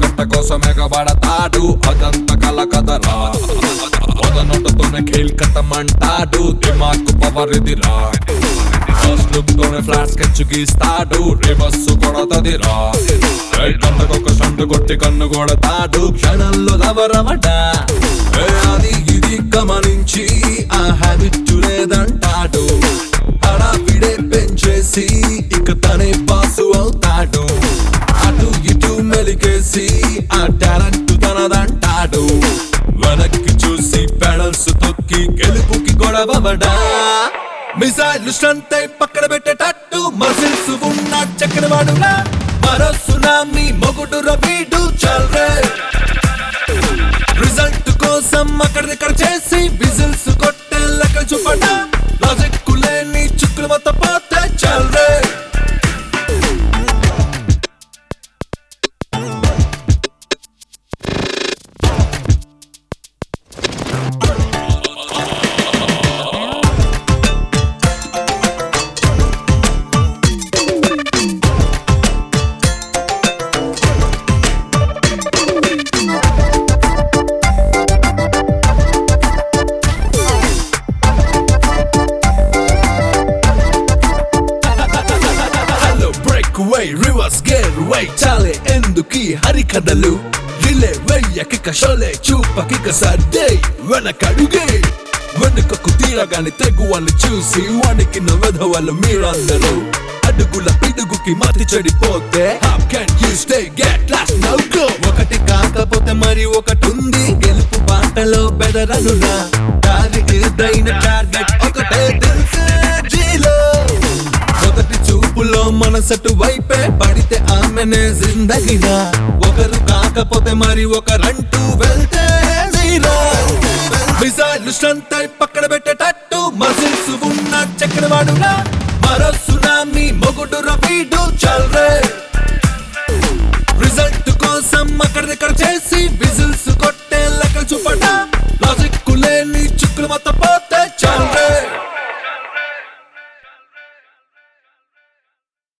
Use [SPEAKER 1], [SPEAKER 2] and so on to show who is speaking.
[SPEAKER 1] పొట్ట కోసం ఎగబడతాడు అదంత కల కదరా వదనొట్టతోనే ఖేల్ కథమంటాడు దిమాకు పవర్ ఇదిరా ఫస్ట్ లుక్ తోనే ఫ్లాట్ స్కెచ్ గీస్తాడు రివర్స్ కొడతదిరా కంటకొక సండు కొట్టి కన్ను కొడతాడు క్షణంలో లవరవట అది ఇది గమనించి ఆ హ్యాబిట్ లేదంటాడు హడావిడే పెంచేసి ఇక తనే బాసు అవుతాడు అటు ఇటు మెలికేసి ఆ టాలెంట్ తనదంటాడు వెనక్కి చూసి పెడల్స్ తొక్కి గెలుపుకి గొడవబడా మిసైల్ స్టంట్ అయి పక్కన పెట్టేటట్టు మసిల్స్ ఉన్న చక్రవాడులా మరో సునామీ మొగుడు రవీడు చల్రే రిజల్ట్ కోసం అక్కడిక్కడ చేసి విజిల్స్ కొట్టే లెక్క చూపట లాజిక్ లేని చుక్కులు మొత్తం పోతే చల్రే రివర్స్ గేర్ వై చాలే ఎందుకీ హరికథలు రిలే వెయ్యకిక షోలే చూపకిక సర్దే వెనకడుగే వెనుకకు తీరగాని తెగువలు చూసి వానికి నవధవలు మీరందరూ అడుగుల పిడుగుకి మతి చెడిపోతే how can you stay get last now go ఒకటి కాకపోతే మరి ఒకటి ఉంది గెలుపు బాటలో బెదరనురా దారి ఏదైన టార్గెట్ ఒకటే తెలుసే జీలో మొదటి చూపులో మనసటు వైపే పడితే ఆమెనే జిందగిరా ఒకరు కాకపోతే మరి ఒకరంటూ వెళ్తే మిసైల్ స్టంట్ అయి పక్కన పెట్టేటట్టు మసిల్స్ ఉన్న చక్రవాడులా మరో సునామీ మొగుడు రవీడు చల్